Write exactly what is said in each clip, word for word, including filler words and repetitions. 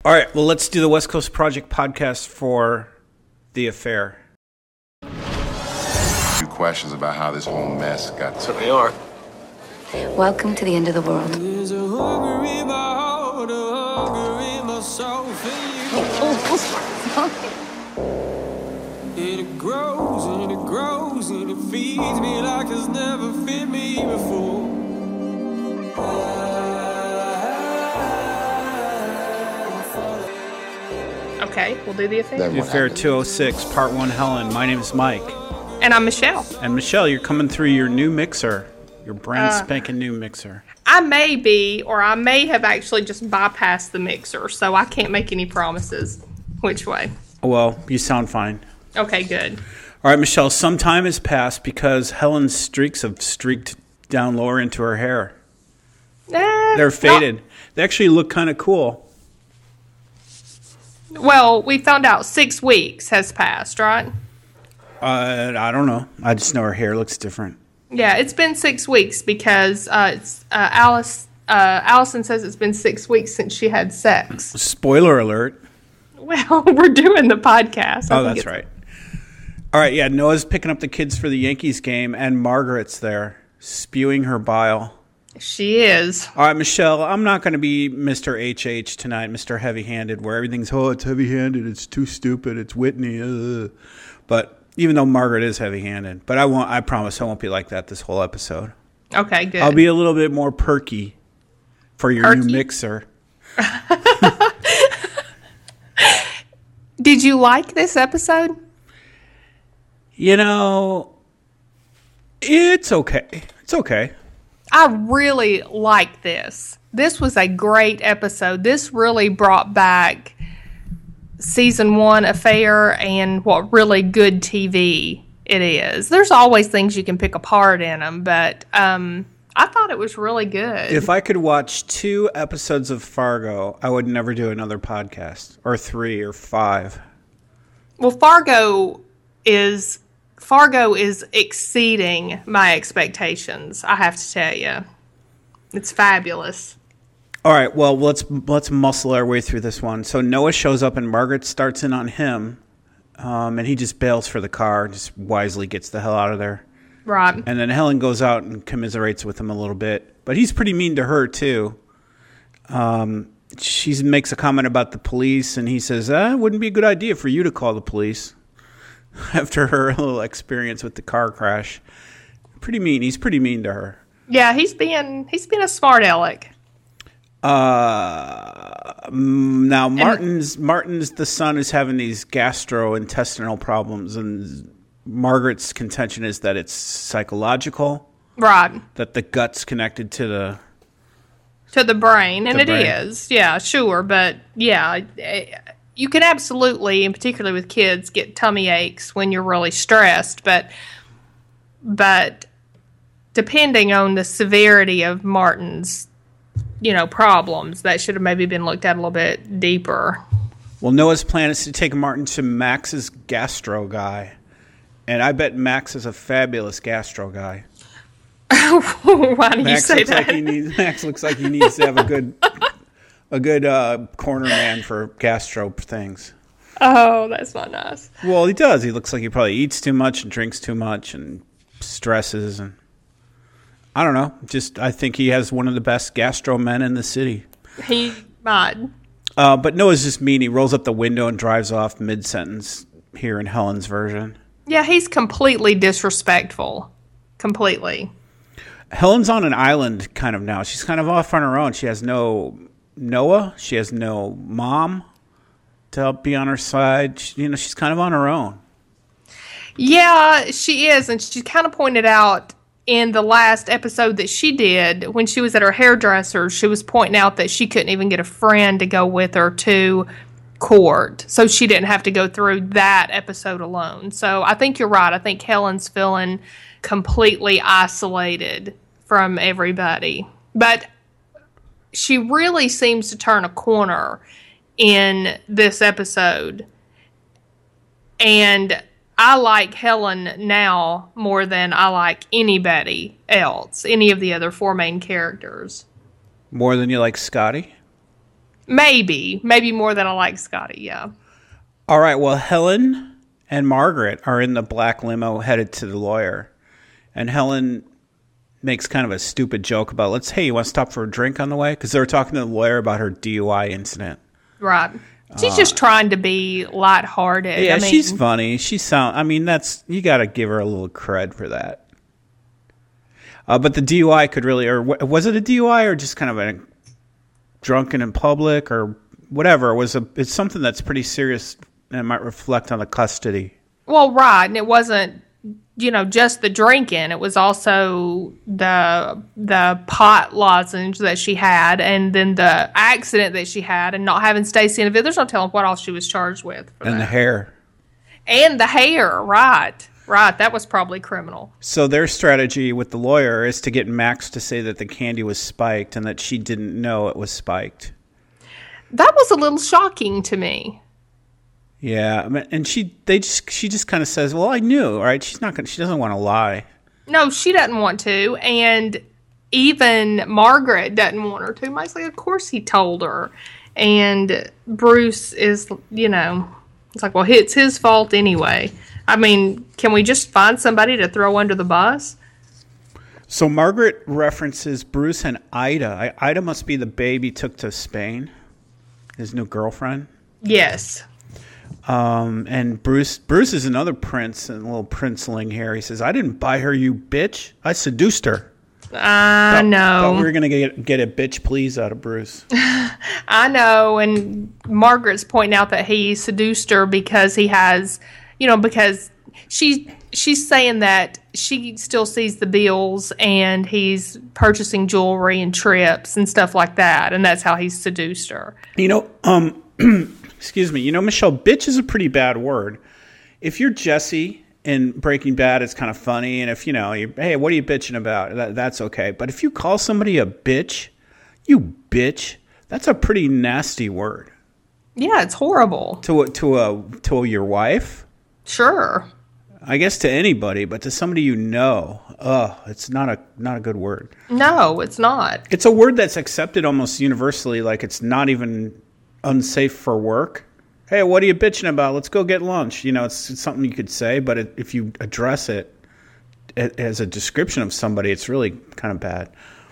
All right, well, let's do the West Coast Project podcast for The Affair. A few questions about how this whole mess got to. They are. Welcome to the end of the world. There's a hunger in my heart, a hunger in my soul for you. And it grows and it grows and it feeds me like it's never fed me before. Okay, we'll do The Affair. The Affair two oh six, Part one, Helen. My name is Mike. And I'm Michelle. And Michelle, you're coming through your new mixer, your brand Uh, spanking new mixer. I may be, or I may have actually just bypassed the mixer, so I can't make any promises which way. Well, you sound fine. Okay, good. All right, Michelle, some time has passed because Helen's streaks have streaked down lower into her hair. Eh, They're faded. not- They actually look kind of cool. well, we found out six weeks has passed, right? Uh, I don't know. I just know her hair looks different. Yeah, it's been six weeks because uh, it's, uh, Alice. Uh, Allison says it's been six weeks since she had sex. Spoiler alert. Well, we're doing the podcast. I Oh, think that's it's- right. All right, yeah, Noah's picking up the kids for the Yankees game, and Margaret's there, spewing her bile. She is. All right, Michelle, I'm not going to be Mister H H tonight, Mister Heavy-Handed, where everything's, oh, it's heavy-handed, it's too stupid, it's Whitney. Uh. But even though Margaret is heavy-handed, but I won't. I promise I won't be like that this whole episode. Okay, good. I'll be a little bit more perky for your Perky? new mixer. Did you like this episode? You know, it's okay. It's okay. I really like this. This was a great episode. This really brought back season one Affair and what really good T V it is. There's always things you can pick apart in them, but um, I thought it was really good. If I could watch two episodes of Fargo, I would never do another podcast, or three, or five. Well, Fargo is Fargo is exceeding my expectations, I have to tell you. It's fabulous. All right, well, let's let's muscle our way through this one. So Noah shows up, and Margaret starts in on him, um, and he just bails for the car, just wisely gets the hell out of there. Right. And then Helen goes out and commiserates with him a little bit, but he's pretty mean to her too. Um, she makes a comment about the police, and he says, "Ah, it wouldn't be a good idea for you to call the police." After her little experience with the car crash, pretty mean. He's pretty mean to her. Yeah, he's being he's been a smart aleck. Uh, now Martin's Martin's the son is having these gastrointestinal problems, and Margaret's contention is that it's psychological, Right. that the gut's connected to the. To the brain, and The it brain. is. Yeah, sure, but yeah, eh, you can absolutely, and particularly with kids, get tummy aches when you're really stressed, but but depending on the severity of Martin's, you know, problems, that should have maybe been looked at a little bit deeper. Well, Noah's plan is to take Martin to Max's gastro guy, and I bet Max is a fabulous gastro guy. Why do you Max say looks that? like he needs. Max looks like he needs to have a good, a good uh, corner man for gastro things. Oh, that's not nice. Well, he does. He looks like he probably eats too much and drinks too much and stresses, and I don't know. Just I think he has one of the best gastro men in the city. He might. Uh, but Noah's just mean. He rolls up the window and drives off mid sentence. Here in Helen's version, Yeah, he's completely disrespectful. Completely. Helen's on an island kind of now. She's kind of off on her own. She has no Noah. She has no mom to help be on her side. She, you know, she's kind of on her own. Yeah, she is, and she kind of pointed out in the last episode that she did when she was at her hairdresser, she was pointing out that she couldn't even get a friend to go with her to court, so she didn't have to go through that episode alone. So I think you're right. I think Helen's feeling completely isolated from everybody. But she really seems to turn a corner in this episode. And I like Helen now more than I like anybody else, any of the other four main characters. More than you like Scotty? Maybe. Maybe more than I like Scotty, yeah. All right, well, Helen and Margaret are in the black limo headed to the lawyer. And Helen makes kind of a stupid joke about, let's, hey, you want to stop for a drink on the way? Because they were talking to the lawyer about her D U I incident. Right. She's uh, just trying to be lighthearted. Yeah, I mean, she's funny. She sound. I mean, that's you got to give her a little cred for that. Uh, but the D U I could really, or was it a D U I or just kind of a drunken in public or whatever? It was a. It's something that's pretty serious and might reflect on the custody. Well, right, and it wasn't, you know, just the drinking. It was also the the pot lozenge that she had, and then the accident that she had, and not having Stacey in the video. There's no telling what else she was charged with. For and that. the hair. And the hair, right. Right, that was probably criminal. So their strategy with the lawyer is to get Max to say that the candy was spiked and that she didn't know it was spiked. That was a little shocking to me. Yeah, I mean, and she they just she just kind of says, "Well, I knew, right? She's not gonna, she doesn't want to lie." No, she doesn't want to, and even Margaret doesn't want her to. Mike's like, "Of course he told her," and Bruce is, you know, it's like, "Well, it's his fault anyway." I mean, can we just find somebody to throw under the bus? So Margaret references Bruce and Ida. I, Ida must be the babe he took to Spain, his new girlfriend. Yes. Um, and Bruce Bruce is another prince, and a little princeling here. He says, "I didn't buy her, you bitch. I seduced her." I know. Thought we were going to get get a bitch please out of Bruce. I know, and Margaret's pointing out that he seduced her because he has... You know, because she she's saying that she still sees the bills and he's purchasing jewelry and trips and stuff like that, and that's how he seduced her. You know, um, excuse me. You know, Michelle, bitch is a pretty bad word. If you're Jesse in Breaking Bad, it's kind of funny, and if you know, you, hey, what are you bitching about? That, that's okay. But if you call somebody a bitch, you bitch, that's a pretty nasty word. Yeah, it's horrible. To a, to a to your wife. Sure. I guess to anybody, but to somebody you know, oh, it's not a not a good word. No, it's not. It's a word that's accepted almost universally, like it's not even unsafe for work. Hey, what are you bitching about? Let's go get lunch. You know, it's, it's something you could say, but it, if you address it as a description of somebody, it's really kind of bad.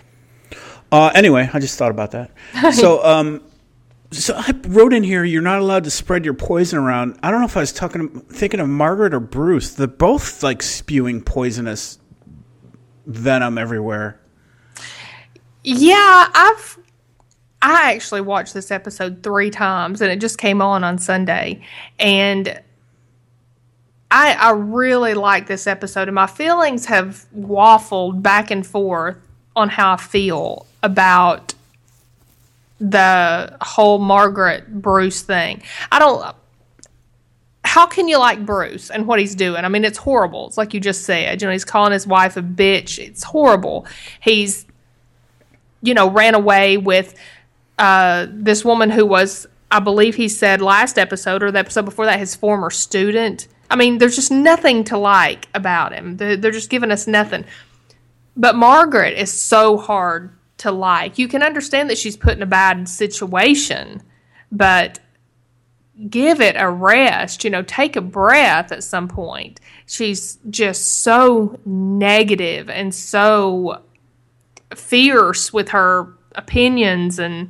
Uh, anyway, I just thought about that. So, um, So I wrote in here, you're not allowed to spread your poison around. I don't know if I was talking, thinking of Margaret or Bruce. They're both like spewing poisonous venom everywhere. Yeah, I've I actually watched this episode three times, and it just came on on Sunday. And I I really like this episode, and my feelings have waffled back and forth on how I feel about the whole Margaret Bruce thing. I don't. How can you like Bruce and what he's doing? I mean, it's horrible. It's like you just said. You know, he's calling his wife a bitch. It's horrible. He's, you know, ran away with uh, this woman who was, I believe he said last episode or the episode before that, his former student. I mean, there's just nothing to like about him. They're, they're just giving us nothing. But Margaret is so hard to like. You can understand that she's put in a bad situation, but give it a rest. You know, take a breath at some point. She's just so negative and so fierce with her opinions. And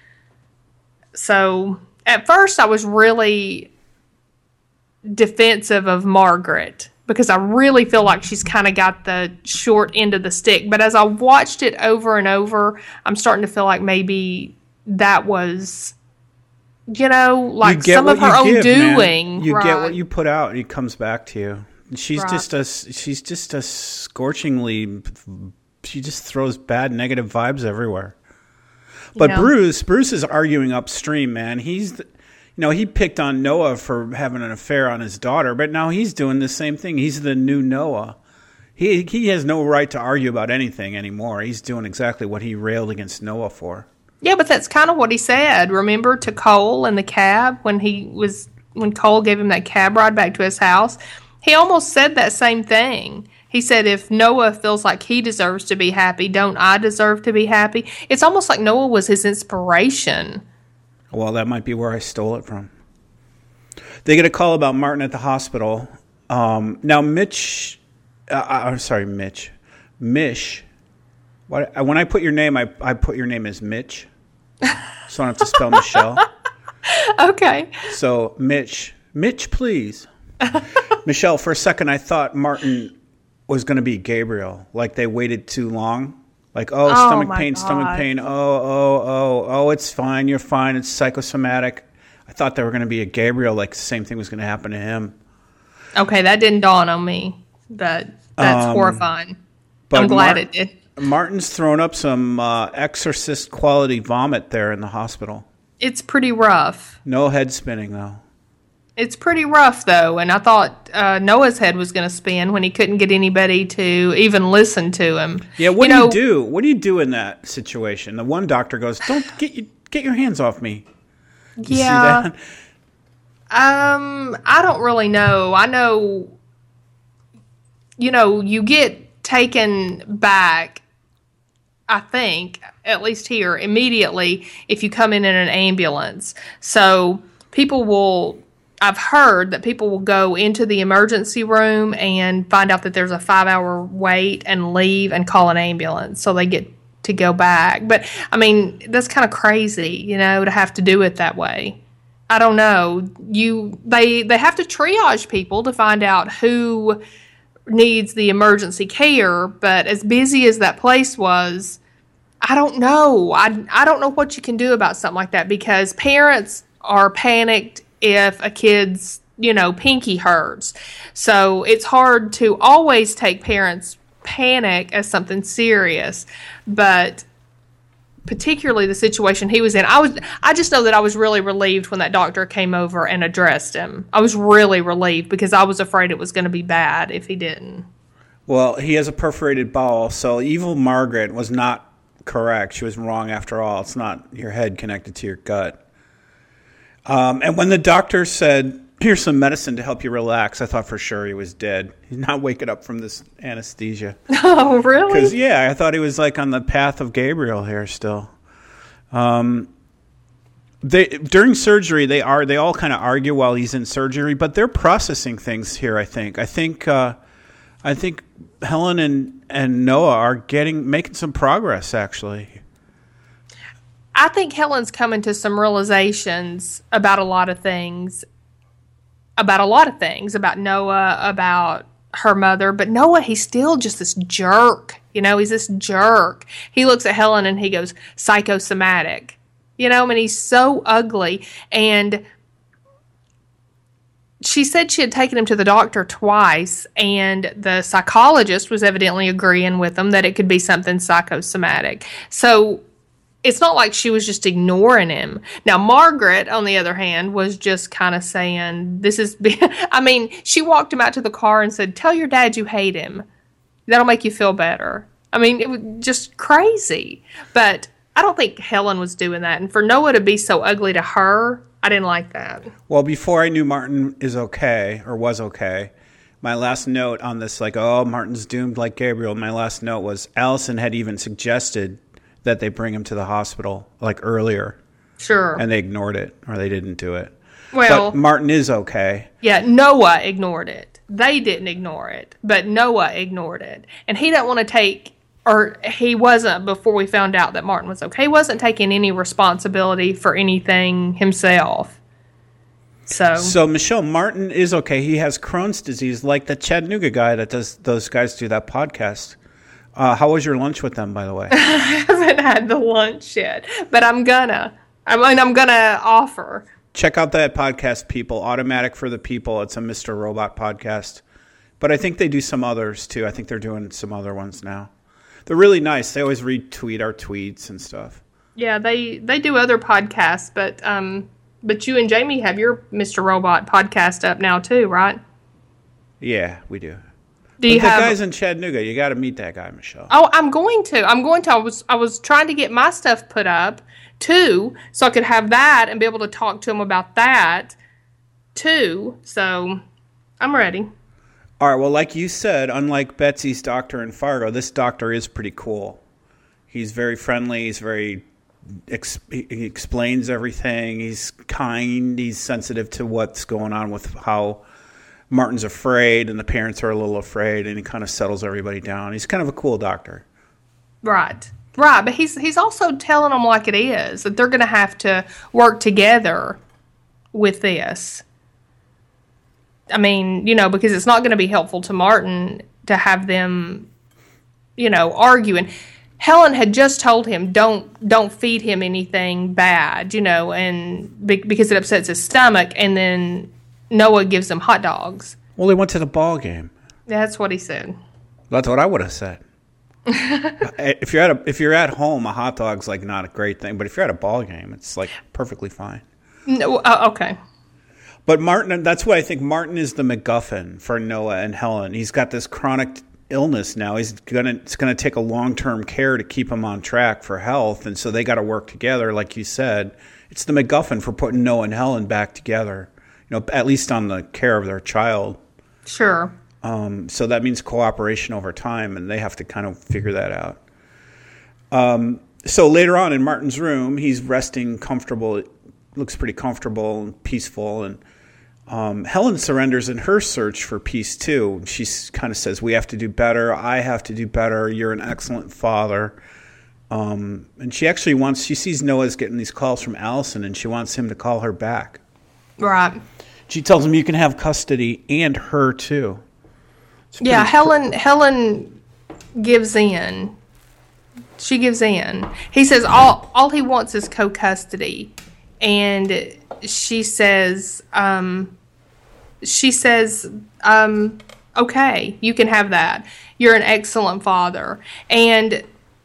so at first I was really defensive of Margaret, because I really feel like she's kind of got the short end of the stick. But as I watched it over and over, I'm starting to feel like maybe that was, you know, like some of her own give, doing. Man. You right. get what you put out, and it comes back to you. She's right. just a, she's just a scorchingly, she just throws bad negative vibes everywhere. But yeah. Bruce, Bruce is arguing upstream, man. He's, you know, he picked on Noah for having an affair on his daughter, but now he's doing the same thing. He's the new Noah. He he has no right to argue about anything anymore. He's doing exactly what he railed against Noah for. Yeah, but that's kind of what he said. Remember to Cole in the cab when he was when Cole gave him that cab ride back to his house? He almost said that same thing. He said, if Noah feels like he deserves to be happy, don't I deserve to be happy? It's almost like Noah was his inspiration. Well, that might be where I stole it from. They get a call about Martin at the hospital. Um, now, Mitch, uh, I'm sorry, Mitch, Mish. What, when I put your name, I, I put your name as Mitch, so I don't have to spell Michelle. Okay. So, Mitch, Mitch, please. Michelle, for a second, I thought Martin was going to be Gabriel. Like they waited too long. Like, oh, Oh, stomach my pain, God. stomach pain. Oh, oh, oh, oh, it's fine. You're fine. It's psychosomatic. I thought they were going to be a Gabriel. Like the same thing was going to happen to him. Okay, that didn't dawn on me. That that's Um, horrifying. But I'm glad Mar- it did. Martin's thrown up some uh, exorcist quality vomit there in the hospital. It's pretty rough. No head spinning, though. It's pretty rough, though, and I thought uh, Noah's head was going to spin when he couldn't get anybody to even listen to him. Yeah, what you do know, you do? What do you do in that situation? The one doctor goes, "Don't get you, get your hands off me." You Yeah. see that? Um, I don't really know. I know, you know, you get taken back, I think, at least here, immediately if you come in in an ambulance. So people will, I've heard that people will go into the emergency room and find out that there's a five hour wait and leave and call an ambulance. So they get to go back. But, I mean, that's kind of crazy, you know, to have to do it that way. I don't know. You they they have to triage people to find out who needs the emergency care, but as busy as that place was, I don't know. I I don't know what you can do about something like that because parents are panicked if a kid's, you know, pinky hurts. So it's hard to always take parents' panic as something serious, but particularly the situation he was in. I was I just know that I was really relieved when that doctor came over and addressed him. I was really relieved because I was afraid it was going to be bad if he didn't. Well, he has a perforated bowel, so evil Margaret was not correct. She was wrong after all. It's not your head connected to your gut. Um, and when the doctor said, "Here's some medicine to help you relax," I thought for sure he was dead. He's not waking up from this anesthesia. Oh, really? Because, yeah, I thought he was like on the path of Gabriel here still. Um, they during surgery, they are they all kind of argue while he's in surgery, but they're processing things here. I think. I think. Uh, I think Helen and, and Noah are getting making some progress. Actually, I think Helen's coming to some realizations about a lot of things. About a lot of things about Noah, about her mother, but Noah, he's still just this jerk. You know, he's this jerk. He looks at Helen and he goes, psychosomatic. You know, I mean, he's so ugly. And she said she had taken him to the doctor twice, and the psychologist was evidently agreeing with him that it could be something psychosomatic. So it's not like she was just ignoring him. Now, Margaret, on the other hand, was just kind of saying, this is, I mean, she walked him out to the car and said, tell your dad you hate him. That'll make you feel better. I mean, it was just crazy. But I don't think Helen was doing that. And for Noah to be so ugly to her, I didn't like that. well, before I knew Martin is okay or was okay, my last note on this, like, oh, Martin's doomed like Gabriel, my last note was Allison had even suggested that they bring him to the hospital like earlier, Sure. and they ignored it or they didn't do it. Well, But Martin is okay. yeah, Noah ignored it. They didn't ignore it, but Noah ignored it. And he didn't want to take, or he wasn't, before we found out that Martin was okay, he wasn't taking any responsibility for anything himself. So, So Michelle, Martin is okay. He has Crohn's disease, like the Chattanooga guy that does those guys do that podcast. Uh, how was your lunch with them, by the way? I haven't had the lunch yet, but I'm gonna. I mean, I'm gonna offer. Check out that podcast, people. Automatic for the People. It's a Mister Robot podcast. But I think they do some others, too. I think they're doing some other ones now. They're really nice. They always retweet our tweets and stuff. Yeah, they they do other podcasts, but um, but you and Jamie have your Mister Robot podcast up now too, right? Yeah, we do. Do you but the have? guy's in Chattanooga. You got to meet that guy, Michelle. Oh, I'm going to. I'm going to. I was I was trying to get my stuff put up too, so I could have that and be able to talk to him about that too. So I'm ready. All right, well, like you said, unlike Betsy's doctor in Fargo, this doctor is pretty cool. He's very friendly. He's very ex- he explains everything. He's kind. He's sensitive to what's going on with how Martin's afraid and the parents are a little afraid, and he kind of settles everybody down. He's kind of a cool doctor. Right. Right. But he's he's also telling them like it is, that they're going to have to work together with this. I mean, you know, because it's not going to be helpful to Martin to have them, you know, arguing. Helen had just told him, don't don't feed him anything bad, you know, and be, because it upsets his stomach, and then Noah gives them hot dogs. Well, they went to the ball game. That's what he said. That's what I would have said. if you're at a, if you're at home, a hot dog's like not a great thing, but if you're at a ball game, it's like perfectly fine. No, uh, okay. But Martin, that's why I think Martin is the MacGuffin for Noah and Helen. He's got this chronic illness now. He's gonna it's gonna take a long term care to keep him on track for health, and so they got to work together, like you said. It's the MacGuffin for putting Noah and Helen back together. You know, at least on the care of their child. Sure. Um, so that means cooperation over time, and they have to kind of figure that out. Um, so later on in Martin's room, he's resting comfortable. It looks pretty comfortable and peaceful. And um, Helen surrenders in her search for peace, too. She kind of says, we have to do better. I have to do better. You're an excellent father. Um, and she actually wants, she sees Noah's getting these calls from Allison, and she wants him to call her back. Right. She tells him you can have custody and her too. Yeah, Helen Helen gives in. She gives in. He says all all he wants is co-custody, and she says um, she says um, okay, you can have that. You're an excellent father. And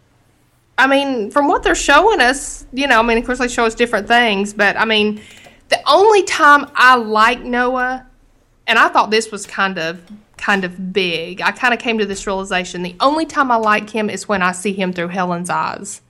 I mean, from what they're showing us, you know, I mean, of course they show us different things, but I mean, the only time I like Noah, and I thought this was kind of kind of big, I kind of came to this realization, the only time I like him is when I see him through Helen's eyes.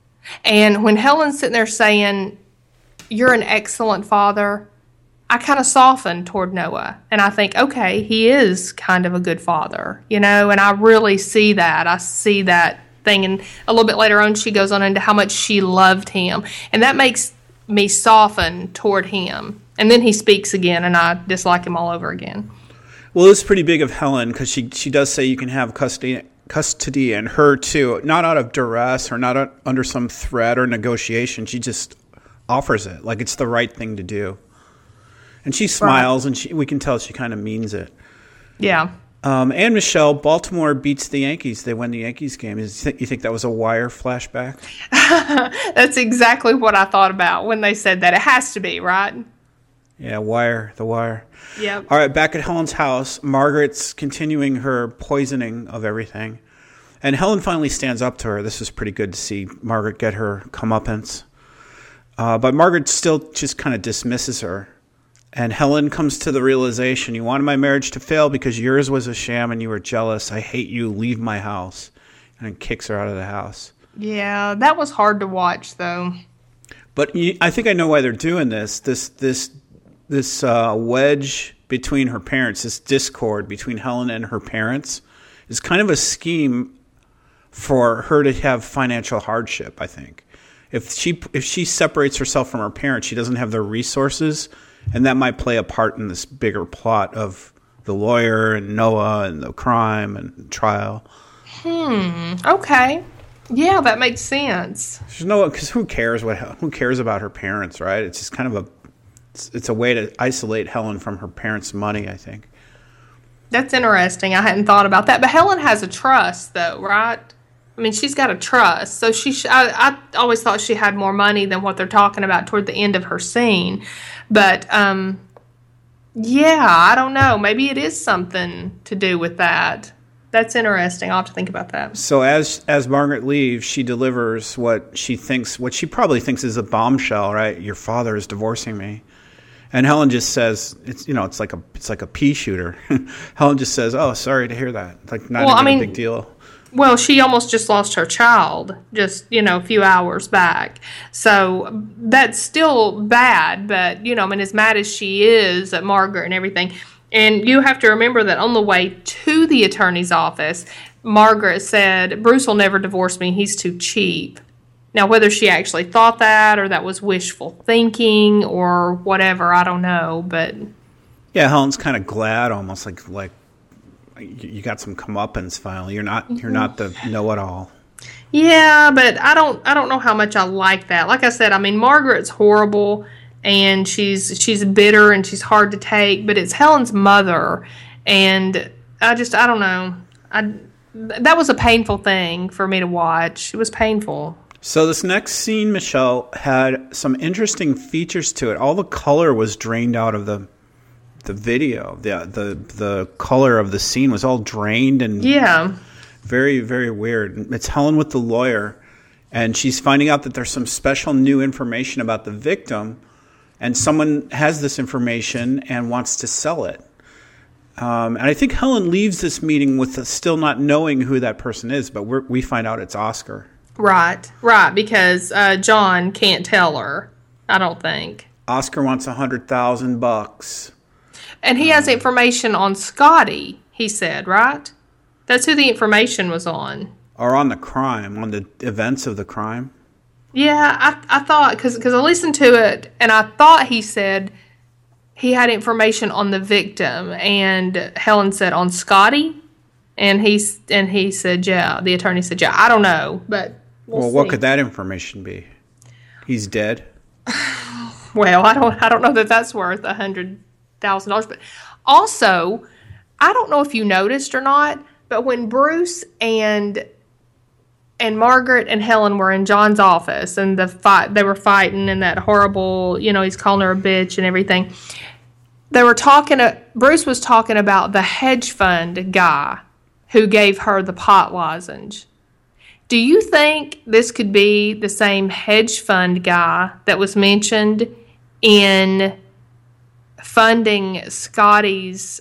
And when Helen's sitting there saying, you're an excellent father, I kind of soften toward Noah. And I think, okay, he is kind of a good father, you know, and I really see that. I see that thing. And a little bit later on, she goes on into how much she loved him. And that makes me soften toward him. And then he speaks again, and I dislike him all over again. Well, it's pretty big of Helen, because she, she does say you can have custody custody and her too, not out of duress or not a, under some threat or negotiation. She just offers it like it's the right thing to do. And she smiles, right. and she, we can tell she kind of means it. Yeah. Um, and Michelle, Baltimore beats the Yankees. They win the Yankees game. Is, you think that was a Wire flashback? That's exactly what I thought about when they said that. It has to be, right? Yeah, Wire, the Wire. Yep. All right, back at Helen's house, Margaret's continuing her poisoning of everything. And Helen finally stands up to her. This is pretty good to see Margaret get her comeuppance. Uh, but Margaret still just kind of dismisses her. And Helen comes to the realization, you wanted my marriage to fail because yours was a sham and you were jealous. I hate you. Leave my house. And kicks her out of the house. Yeah, that was hard to watch, though. But I think I know why they're doing this. This this this uh, wedge between her parents, this discord between Helen and her parents, is kind of a scheme for her to have financial hardship, I think. If she if she separates herself from her parents, she doesn't have the resources. And that might play a part in this bigger plot of the lawyer and Noah and the crime and trial. Hmm. Okay. Yeah, that makes sense. There's no, because who cares what who cares about her parents, right? It's just kind of a it's, it's a way to isolate Helen from her parents' money, I think. That's interesting. I hadn't thought about that. But Helen has a trust, though, right? I mean, she's got a trust. So she, sh- I, I always thought she had more money than what they're talking about toward the end of her scene. But, um, yeah, I don't know. Maybe it is something to do with that. That's interesting. I'll have to think about that. So as as Margaret leaves, she delivers what she thinks, what she probably thinks is a bombshell, right? Your father is divorcing me. And Helen just says, it's you know, it's like a it's like a pea shooter. Helen just says, "Oh, sorry to hear that." It's like not well, even I mean, a big deal. Well, she almost just lost her child just, you know, a few hours back. So that's still bad, but, you know, I mean, as mad as she is at Margaret and everything, and you have to remember that on the way to the attorney's office, Margaret said, Bruce will never divorce me. He's too cheap. Now, whether she actually thought that or that was wishful thinking or whatever, I don't know. But yeah, Helen's kind of glad, almost like like you got some comeuppance finally. You're not you're not the know-it-all. Yeah, but I don't I don't know how much I like that. Like I said, I mean, Margaret's horrible and she's she's bitter and she's hard to take, but it's Helen's mother, and I just I don't know. I that was a painful thing for me to watch. It was painful. So this next scene, Michelle, had some interesting features to it. All the color was drained out of the the video. The the the color of the scene was all drained and yeah. Very, very weird. It's Helen with the lawyer, and she's finding out that there's some special new information about the victim, and someone has this information and wants to sell it. Um, and I think Helen leaves this meeting with still not knowing who that person is, but we're, we find out it's Oscar. Right, right, because uh, John can't tell her, I don't think. Oscar wants a hundred thousand bucks. And he has information on Scotty, he said, right? That's who the information was on. Or on the crime, on the events of the crime. Yeah, I I thought, because I listened to it, and I thought he said he had information on the victim, and Helen said on Scotty, and he, and he said, yeah, the attorney said, yeah, I don't know, but we'll, well see. What could that information be? He's dead? Well, I don't I don't know that that's worth a hundred thousand dollars, but also, I don't know if you noticed or not, but when Bruce and and Margaret and Helen were in John's office and the fight, they were fighting and that horrible, you know, he's calling her a bitch and everything. They were talking, uh, Bruce was talking about the hedge fund guy who gave her the pot lozenge. Do you think this could be the same hedge fund guy that was mentioned in funding Scotty's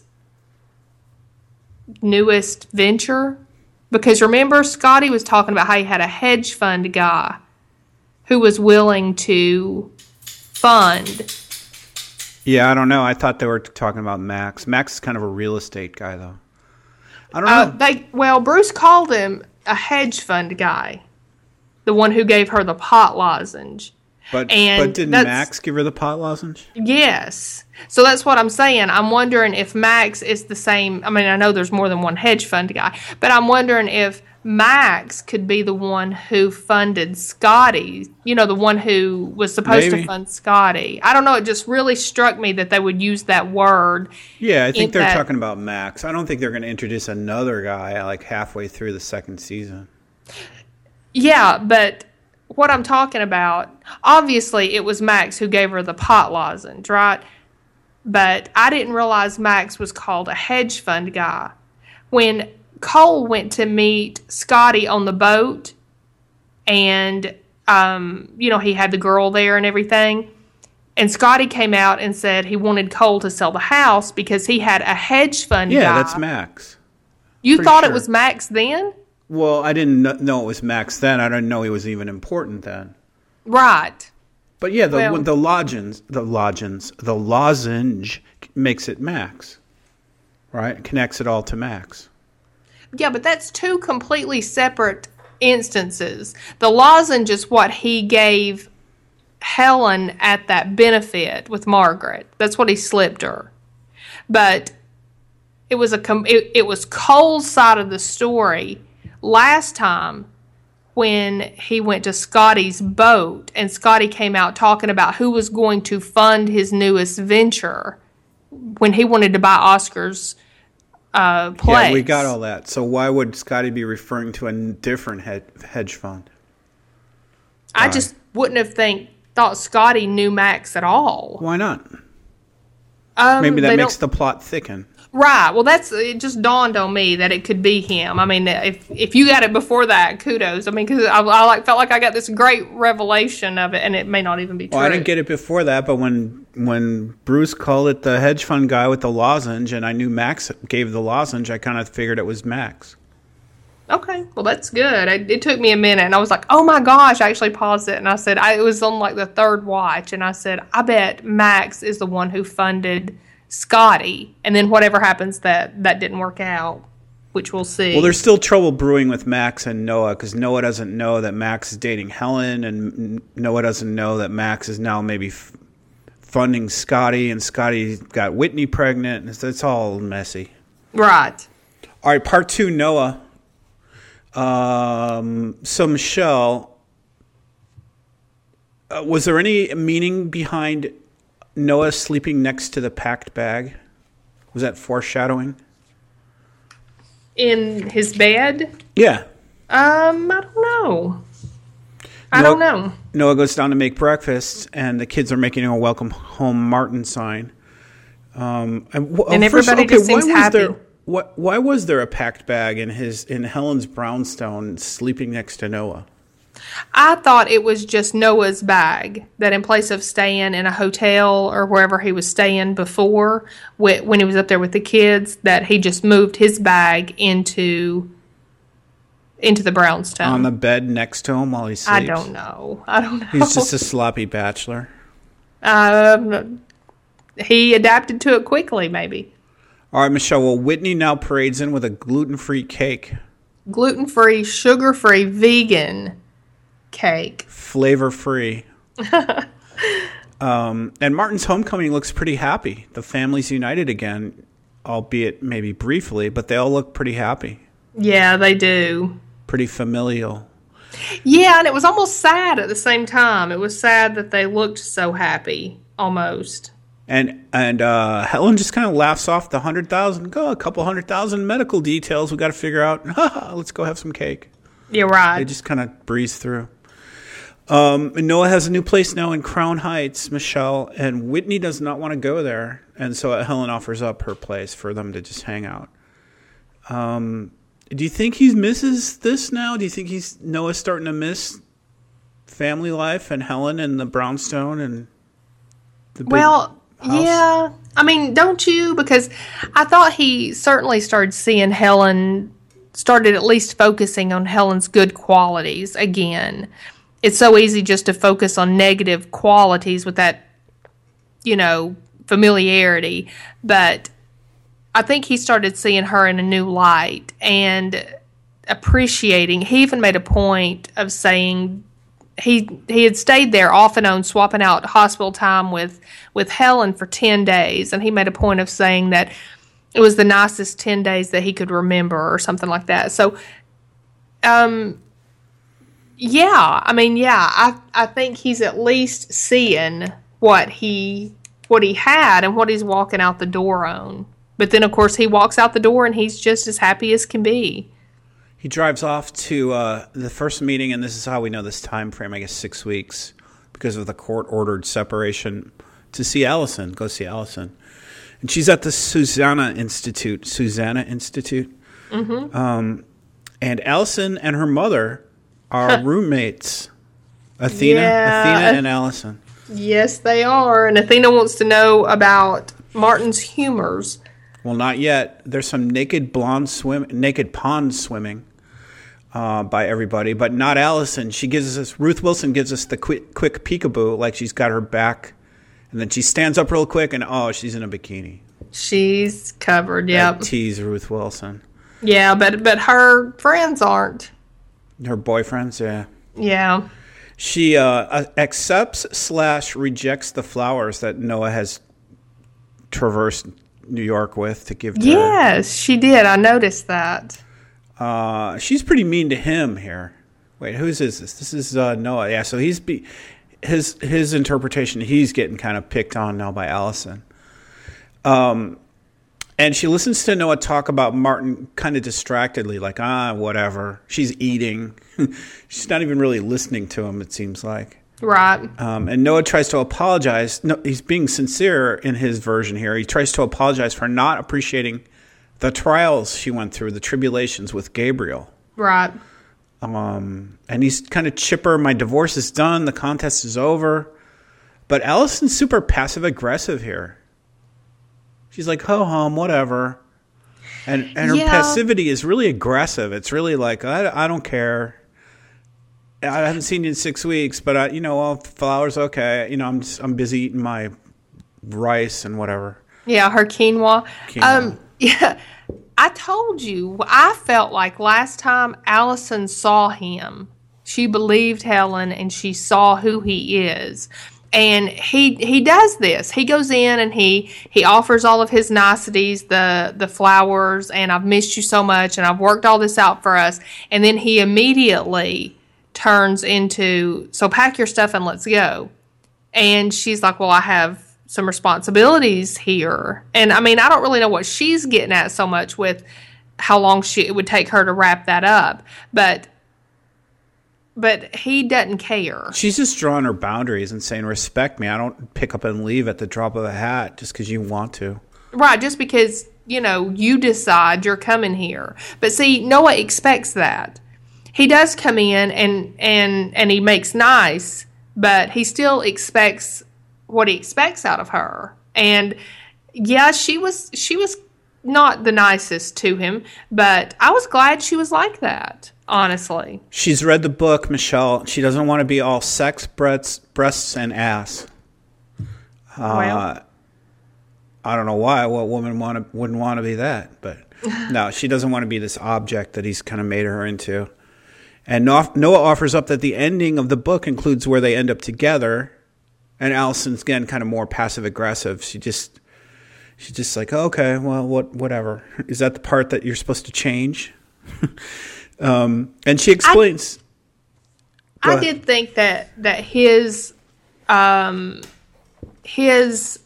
newest venture? Because remember, Scotty was talking about how he had a hedge fund guy who was willing to fund. Yeah, I don't know. I thought they were talking about Max. Max is kind of a real estate guy, though. I don't Uh, know. they well, Bruce called him a hedge fund guy, the one who gave her the pot lozenge. But and but didn't that's- Max give her the pot lozenge? Yes. So that's what I'm saying. I'm wondering if Max is the same. I mean, I know there's more than one hedge fund guy, but I'm wondering if Max could be the one who funded Scotty, you know, the one who was supposed Maybe. to fund Scotty. I don't know. It just really struck me that they would use that word. Yeah, I think in they're that- talking about Max. I don't think they're going to introduce another guy like halfway through the second season. Yeah, but what I'm talking about, obviously it was Max who gave her the pot lozenge, right? But I didn't realize Max was called a hedge fund guy. When Cole went to meet Scotty on the boat, and, um, you know, he had the girl there and everything, and Scotty came out and said he wanted Cole to sell the house because he had a hedge fund Yeah, guy. that's Max. You pretty thought sure. it was Max then? Well, I didn't kn- know it was Max then. I didn't know he was even important then. Right. But yeah, the Well- the lozenge, the lozenge, the lozenge makes it Max, right? It connects it all to Max. Yeah, but that's two completely separate instances. The lozenge is what he gave Helen at that benefit with Margaret. That's what he slipped her. But it was a com- it, it was Cole's side of the story last time when he went to Scotty's boat and Scotty came out talking about who was going to fund his newest venture when he wanted to buy Oscar's uh, place. Yeah, we got all that. So why would Scotty be referring to a n- different hed- hedge fund? I just wouldn't have think thought Scotty knew Max at all. Why not? Um, Maybe they that makes don't- the plot thicken. right. Well, that's it. Just dawned on me that it could be him. I mean, if if you got it before that, kudos. I mean, because I, I like felt like I got this great revelation of it, and it may not even be true. Well, I didn't get it before that, but when when Bruce called it the hedge fund guy with the lozenge, and I knew Max gave the lozenge, I kind of figured it was Max. Okay, well that's good. It, it took me a minute, and I was like, "Oh my gosh!" I actually paused it, and I said, I, "It was on like the third watch," and I said, "I bet Max is the one who funded Scotty, and then whatever happens that that didn't work out which we'll see. Well, there's still trouble brewing with Max and Noah because Noah doesn't know that Max is dating Helen, and Noah doesn't know that Max is now maybe f- funding Scotty, and Scotty got Whitney pregnant. It's, it's all messy. Right. All right, part two, Noah. Um, so, Michelle, uh, was there any meaning behind Noah sleeping next to the packed bag? Was that foreshadowing? In his bed? Yeah. Um, I don't know. I Noah, don't know. Noah goes down to make breakfast, and the kids are making a welcome home Martin sign. Um, and w- and first, everybody okay, just seems why was happy. There, what, why was there a packed bag in his in Helen's brownstone sleeping next to Noah? I thought it was just Noah's bag, that in place of staying in a hotel or wherever he was staying before, wh- when he was up there with the kids, that he just moved his bag into into the brownstone. On the bed next to him while he sleeps? I don't know. I don't know. He's just a sloppy bachelor. Um, he adapted to it quickly, maybe. All right, Michelle. Well, Whitney now parades in with a gluten-free cake. Gluten-free, sugar-free, vegan cake. Flavor-free. um, and Martin's homecoming looks pretty happy. The family's united again, albeit maybe briefly, but they all look pretty happy. Yeah, they do. Pretty familial. Yeah, and it was almost sad at the same time. It was sad that they looked so happy, almost. And and uh, Helen just kind of laughs off the hundred thousand, go a couple hundred thousand medical details we got to figure out. Let's go have some cake. Yeah, right. They just kind of breeze through. Um, and Noah has a new place now in Crown Heights, Michelle, and Whitney does not want to go there, and so Helen offers up her place for them to just hang out. Um, do you think he misses this now? Do you think he's Noah's starting to miss family life and Helen and the brownstone and the big Well, house? yeah. I mean, don't you? Because I thought he certainly started seeing Helen, started at least focusing on Helen's good qualities again. It's so easy just to focus on negative qualities with that, you know, familiarity. But I think he started seeing her in a new light and appreciating. He even made a point of saying he he had stayed there off and on, swapping out hospital time with, with Helen for ten days. And he made a point of saying that it was the nicest ten days that he could remember or something like that. So, um... Yeah, I mean, yeah, I I think he's at least seeing what he what he had and what he's walking out the door on. But then, of course, he walks out the door and he's just as happy as can be. He drives off to uh, the first meeting, and this is how we know this time frame, I guess six weeks, because of the court-ordered separation, to see Allison, go see Allison. And she's at the Susanna Institute, Susanna Institute. Mm-hmm. Um, and Allison and her mother are roommates, Athena, Yeah. Athena and Allison. Yes, they are. And Athena wants to know about Martin's humors. Well, not yet. There's some naked blonde swim, naked pond swimming uh, by everybody, but not Allison. She gives us Ruth Wilson gives us the quick, quick peekaboo, like she's got her back, and then she stands up real quick, and oh, she's in a bikini. She's covered, yep. That tease Ruth Wilson. Yeah, but but her friends aren't. Her boyfriends, yeah. Yeah. She uh, accepts slash rejects the flowers that Noah has traversed New York with to give to her. Yes, she did. I noticed that. Uh, she's pretty mean to him here. Wait, whose is this? This is uh, Noah. Yeah, so he's be, his his interpretation. He's getting kind of picked on now by Allison. Um, and she listens to Noah talk about Martin kind of distractedly, like ah, whatever. She's eating. She's not even really listening to him. It seems like. Right. Um, and Noah tries to apologize. No, he's being sincere in his version here. He tries to apologize for not appreciating the trials she went through, the tribulations with Gabriel. Right. Um, and he's kind of chipper. My divorce is done. The contest is over. But Allison's super passive aggressive here. She's like, ho hum, whatever. And and her Yeah. passivity is really aggressive. It's really like, I, I don't care. I haven't seen you in six weeks, but I, you know, well, flowers, okay. You know, I'm just, I'm busy eating my rice and whatever. Yeah, her quinoa. Quinoa. Um, Yeah, I told you, I felt like last time Allison saw him, she believed Helen and she saw who he is. And he he does this. He goes in and he he offers all of his niceties, the the flowers, and I've missed you so much, and I've worked all this out for us. And then he immediately turns into, so pack your stuff and let's go. And she's like, well, I have some responsibilities here. And I mean, I don't really know what she's getting at so much with how long she it would take her to wrap that up. But But he doesn't care. She's just drawing her boundaries and saying, respect me. I don't pick up and leave at the drop of a hat just because you want to. Right, just because, you know, you decide you're coming here. But see, Noah expects that. He does come in and, and, and he makes nice, but he still expects what he expects out of her. And yeah, she was she was not the nicest to him, but I was glad she was like that. Honestly. She's read the book, Michelle. She doesn't want to be all sex, breasts, breasts and ass. Uh, Well. I don't know why. What woman want to, wouldn't want to be that? But no, she doesn't want to be this object that he's kind of made her into. And Noah offers up that the ending of the book includes where they end up together. And Allison's, again, kind of more passive-aggressive. She just, she's just like, oh, okay, well, what, whatever. Is that the part that you're supposed to change? Um, and she explains. I, I did think that that his um, his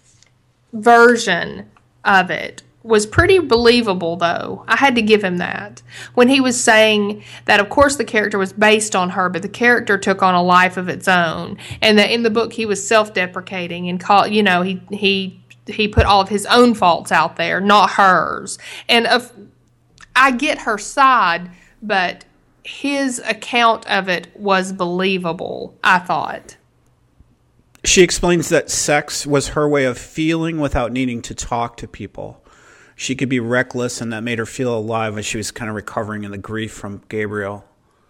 version of it was pretty believable, though. I had to give him that. When he was saying that, of course, the character was based on her, but the character took on a life of its own, and that in the book he was self-deprecating and call, you know, he he he put all of his own faults out there, not hers. And of, I get her side. But his account of it was believable, I thought. She explains that sex was her way of feeling without needing to talk to people. She could be reckless, and that made her feel alive as she was kind of recovering in the grief from Gabriel.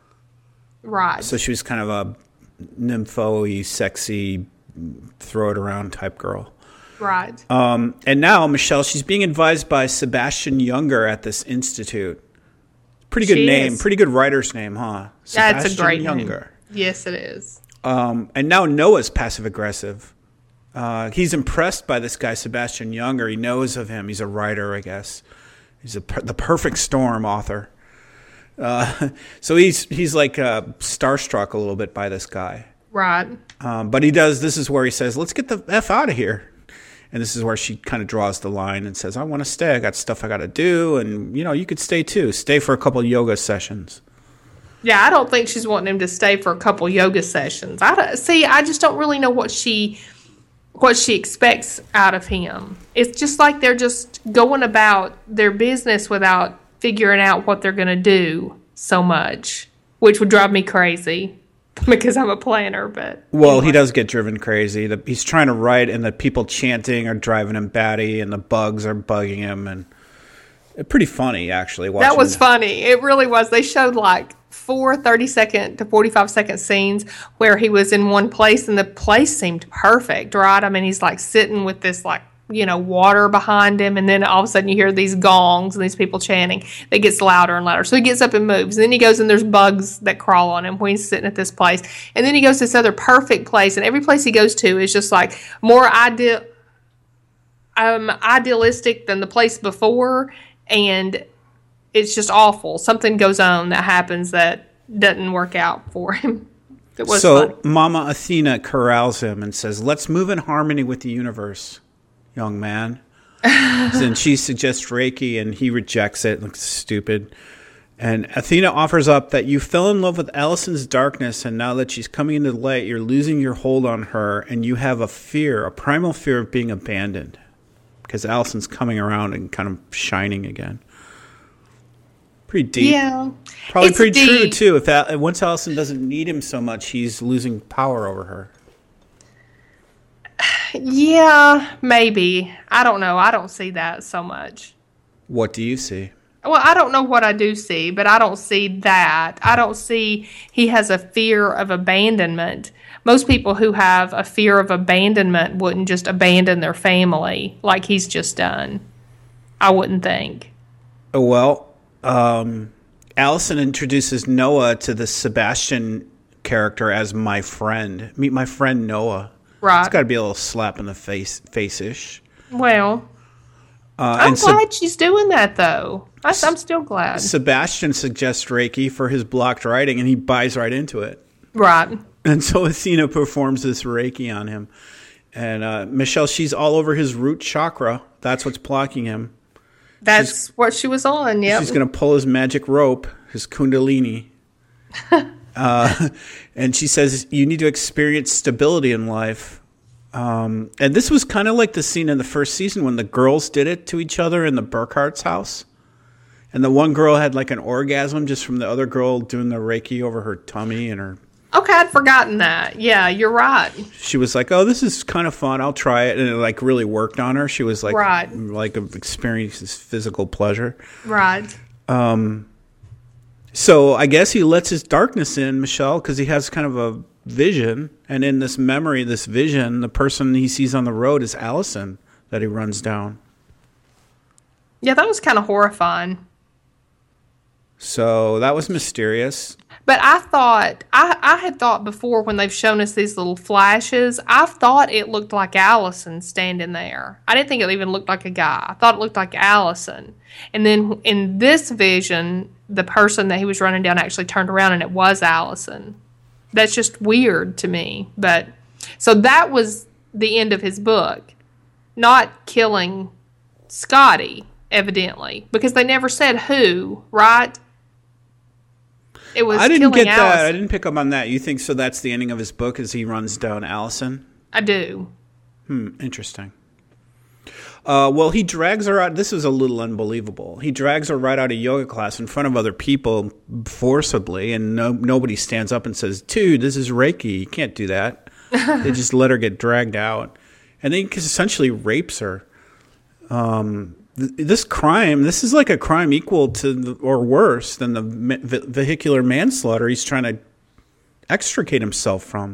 Right. So she was kind of a nympho-y, sexy, throw-it-around type girl. Right. Um, and now, Michelle, she's being advised by Sebastian Younger at this institute. Pretty good She name. is. Pretty good writer's name, huh? That's a great Younger. name. Yes, it is. Um, and now Noah's passive-aggressive. Uh, he's impressed by this guy, Sebastian Younger. He knows of him. He's a writer, I guess. He's a, the Perfect Storm author. Uh, so he's he's like uh, starstruck a little bit by this guy. Right. Um, but he does, this is where he says, let's get the F out of here. And this is where she kind of draws the line and says, I want to stay. I got stuff I got to do. And, you know, you could stay too. Stay for a couple yoga sessions. Yeah, I don't think she's wanting him to stay for a couple yoga sessions. I don't, see, I just don't really know what she what she expects out of him. It's just like they're just going about their business without figuring out what they're going to do so much, which would drive me crazy. Because I'm a planner, but... Well, anyway. he does get driven crazy. The, he's trying to write, and the people chanting are driving him batty, and the bugs are bugging him, and it's pretty funny, actually. That was that. funny. It really was. They showed, like, four thirty-second to forty-five-second scenes where he was in one place, and the place seemed perfect, right? I mean, he's, like, sitting with this, like, you know, water behind him, and then all of a sudden you hear these gongs and these people chanting. It gets louder and louder. So he gets up and moves. And then he goes and there's bugs that crawl on him when he's sitting at this place. And then he goes to this other perfect place, and every place he goes to is just like more ideal, um, idealistic than the place before, and it's just awful. Something goes on that happens that doesn't work out for him. It was so funny. Mama Athena corrals him and says, let's move in harmony with the universe, young man. Then she suggests Reiki, and he rejects it. Looks stupid. And Athena offers up that you fell in love with Allison's darkness, and now that she's coming into the light, you're losing your hold on her, and you have a fear, a primal fear of being abandoned, because Allison's coming around and kind of shining again. Pretty deep. Yeah. Probably It's pretty true, deep. too. If Al- once Allison doesn't need him so much, he's losing power over her. Yeah, maybe. I don't know. I don't see that so much. What do you see? Well, I don't know what I do see, but I don't see that. I don't see he has a fear of abandonment. Most people who have a fear of abandonment wouldn't just abandon their family like he's just done. I wouldn't think. Oh, well, um, Allison introduces Noah to the Sebastian character as my friend. Meet my friend Noah. Right. It's got to be a little slap in the face, face-ish. Well, uh, I'm and glad Seb- she's doing that, though. I, I'm still glad. Sebastian suggests Reiki for his blocked writing, and he buys right into it. Right. And so Athena performs this Reiki on him. And uh, Michelle, she's all over his root chakra. That's what's blocking him. That's She's- what she was on, yeah. She's going to pull his magic rope, his kundalini. uh, and she says, you need to experience stability in life. Um, and this was kind of like the scene in the first season when the girls did it to each other in the Burkhart's house. And the one girl had like an orgasm just from the other girl doing the Reiki over her tummy and her... Okay, I'd forgotten that. Yeah, you're right. She was like, oh, this is kind of fun. I'll try it. And it like really worked on her. She was like, Right. like experiences physical pleasure. Right. So I guess he lets his darkness in, Michelle, because he has kind of a vision. And in this memory, this vision, the person he sees on the road is Allison that he runs down. Yeah, that was kind of horrifying. So that was mysterious. But I thought, I, I had thought before when they've shown us these little flashes, I thought it looked like Allison standing there. I didn't think it even looked like a guy. I thought it looked like Allison. And then in this vision, the person that he was running down actually turned around and it was Allison. That's just weird to me. But so that was the end of his book. Not killing Scotty, evidently, because they never said who, right? It was I didn't killing get that. Allison. I didn't pick up on that. You think so that's the ending of his book as he runs down Allison? I do. Hmm, interesting. Uh, well, he drags her out. This is a little unbelievable. He drags her right out of yoga class in front of other people forcibly, and no, nobody stands up and says, dude, this is Reiki. You can't do that. They just let her get dragged out. And then he essentially rapes her. Um, th- this crime, this is like a crime equal to, the, or worse than the me- vehicular manslaughter he's trying to extricate himself from.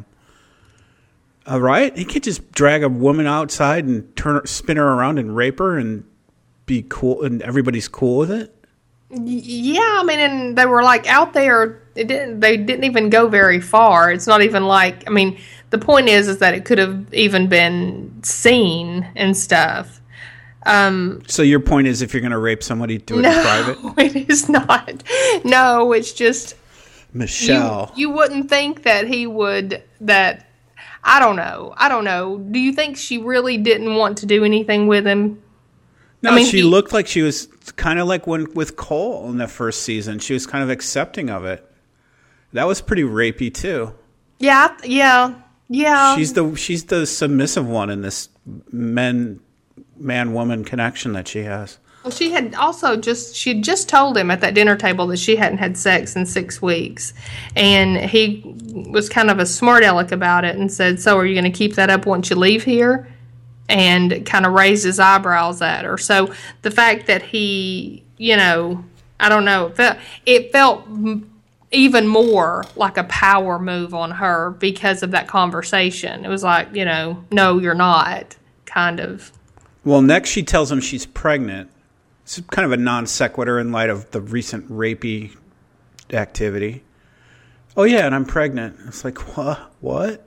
All right, he can't just drag a woman outside and turn, spin her around and rape her and be cool, and everybody's cool with it. Yeah, I mean, and they were like out there. It didn't. They didn't even go very far. It's not even like. I mean, the point is, is that it could have even been seen and stuff. Um, So your point is, if you're going to rape somebody, do it no, in private. it is not. No, it's just Michelle. You, you wouldn't think that he would. That I don't know. I don't know. Do you think she really didn't want to do anything with him? No, I mean, she he- looked like she was kind of like when with Cole in the first season. She was kind of accepting of it. That was pretty rapey too. Yeah, yeah, yeah. She's the she's the submissive one in this men man woman connection that she has. Well, she had also just she had just told him at that dinner table that she hadn't had sex in six weeks, and he was kind of a smart aleck about it and said, "So, are you going to keep that up once you leave here?" And kind of raised his eyebrows at her. So the fact that he, you know, I don't know, it felt, it felt m- even more like a power move on her because of that conversation. It was like, you know, no, you're not, kind of. Well, next she tells him she's pregnant. It's kind of a non sequitur in light of the recent rapey activity. Oh yeah, and I'm pregnant. It's like, what? What?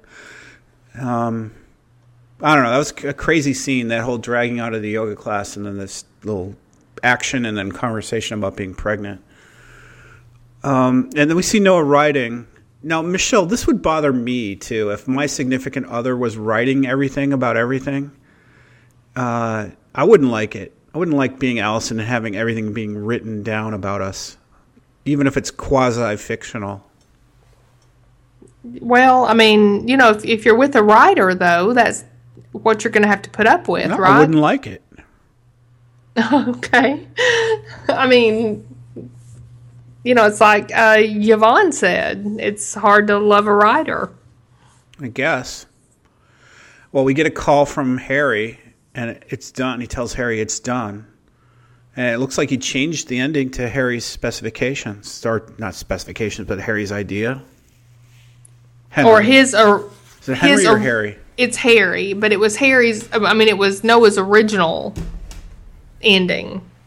Um, I don't know. That was a crazy scene, that whole dragging out of the yoga class and then this little action and then conversation about being pregnant. Um, and then we see Noah writing. Now, Michelle, this would bother me too if my significant other was writing everything about everything. Uh, I wouldn't like it. I wouldn't like being Allison and having everything being written down about us, even if it's quasi-fictional. Well, I mean, you know, if, if you're with a writer, though, that's what you're going to have to put up with, No, right? I wouldn't like it. Okay. I mean, you know, it's like uh, Yvonne said, it's hard to love a writer. I guess. Well, we get a call from Harry, and it's done. He tells Harry it's done. And it looks like he changed the ending to Harry's specifications. Or not specifications, but Harry's idea. Henry. Or his, or Is it Henry his, or Harry? It's Harry, but it was Harry's, I mean, it was Noah's original ending.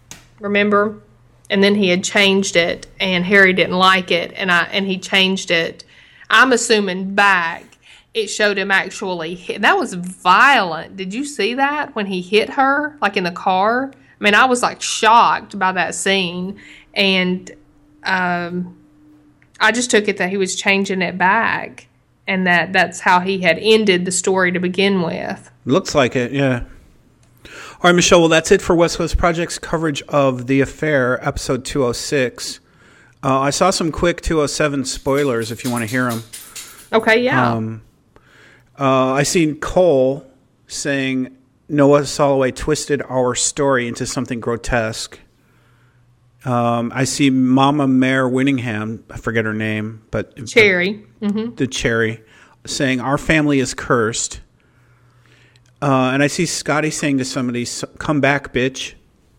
Remember? And then he had changed it, and Harry didn't like it, and I and he changed it. I'm assuming back. It showed him actually hit. That was violent. Did you see that when he hit her, like in the car? I mean, I was like shocked by that scene, and um, I just took it that he was changing it back, and that that's how he had ended the story to begin with. Looks like it, yeah. All right, Michelle, well, that's it for West Coast Project's coverage of The Affair, episode two oh six. Uh, I saw some quick two oh seven spoilers if you want to hear them. Okay, yeah. Um, uh, I seen Cole saying Noah Soloway twisted our story into something grotesque. Um, I see Mama Mare Winningham, I forget her name, but Cherry. Mm-hmm. The Cherry, saying our family is cursed. Uh, and I see Scotty saying to somebody, "Come back, bitch."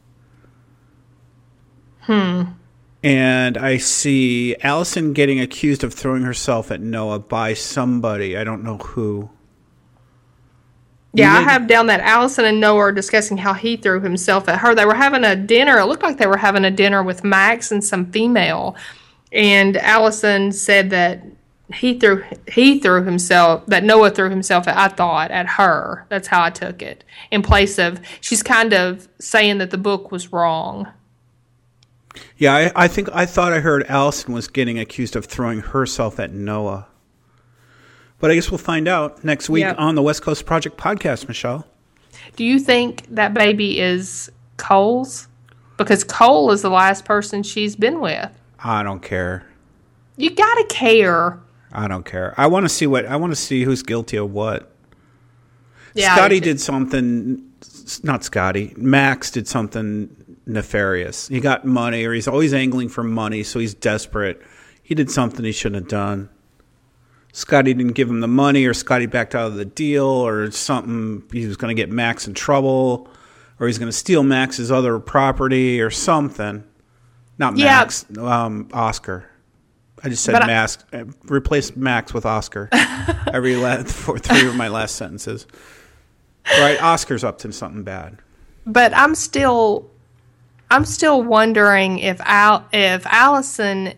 Hmm. And I see Allison getting accused of throwing herself at Noah by somebody. I don't know who. Yeah, You I made- have down that Allison and Noah are discussing how he threw himself at her. They were having a dinner. It looked like they were having a dinner with Max and some female. And Allison said that he threw he threw himself, that Noah threw himself, at, I thought, at her. That's how I took it. In place of, she's kind of saying that the book was wrong. Yeah, I, I think I thought I heard Allison was getting accused of throwing herself at Noah. But I guess we'll find out next week Yep. on the West Coast Project podcast, Michelle. Do you think that baby is Cole's? Because Cole is the last person she's been with. I don't care. You gotta care. I don't care. I want to see what I want to see who's guilty of what. Yeah, Scotty I- did something. Not Scotty. Max did something nefarious. He got money, or he's always angling for money, so he's desperate. He did something he shouldn't have done. Scotty didn't give him the money, or Scotty backed out of the deal, or something. He was going to get Max in trouble, or he's going to steal Max's other property, or something. Not Yeah. Max. Um, Oscar. I just said But I- Max. I, replace Max with Oscar. Every la- for three of my last sentences. Right, Oscar's up to something bad. But I'm still, I'm still wondering if Al, if Allison.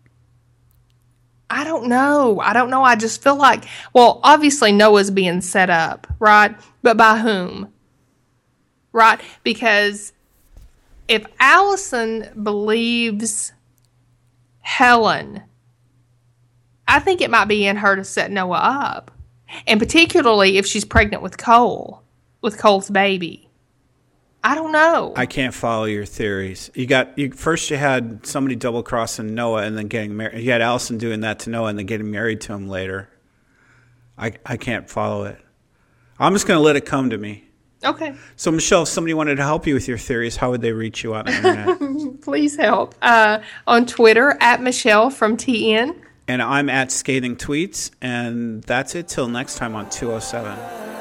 I don't know. I don't know. I just feel like, well, obviously Noah's being set up, right? But by whom? Right? Because if Allison believes Helen, I think it might be in her to set Noah up. And particularly if she's pregnant with Cole, with Cole's baby. I don't know. I can't follow your theories. You got you first. You had somebody double crossing Noah and then getting married. You had Allison doing that to Noah and then getting married to him later. I I can't follow it. I'm just going to let it come to me. Okay. So Michelle, if somebody wanted to help you with your theories, how would they reach you on the internet? Please help. Uh, on Twitter, at Michelle from T N. And I'm at Scathing Tweets, and that's it till next time on two oh seven.